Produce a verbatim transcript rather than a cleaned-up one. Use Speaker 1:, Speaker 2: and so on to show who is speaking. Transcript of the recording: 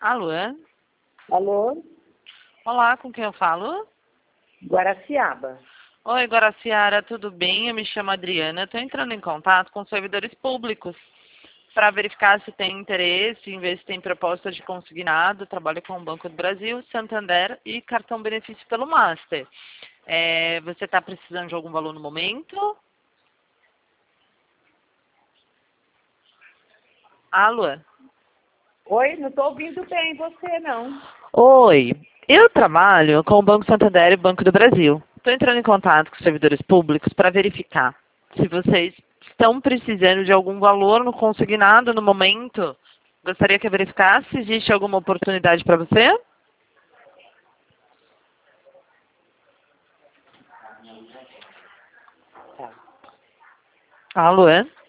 Speaker 1: Alô?
Speaker 2: Alô?
Speaker 1: Olá, com quem eu falo?
Speaker 2: Guaraciaba.
Speaker 1: Oi, Guaraciara, tudo bem? Eu me chamo Adriana, estou entrando em contato com servidores públicos para verificar se tem interesse, em ver se tem proposta de consignado. Trabalho com o Banco do Brasil, Santander e cartão benefício pelo Master. É, você está precisando de algum valor no momento? Alô?
Speaker 2: Oi, não estou ouvindo bem você, não.
Speaker 1: Oi, eu trabalho com o Banco Santander e o Banco do Brasil. Estou entrando em contato com os servidores públicos para verificar se vocês estão precisando de algum valor no consignado no momento. Gostaria que eu verificasse se existe alguma oportunidade para você.
Speaker 2: Tá.
Speaker 1: Alô?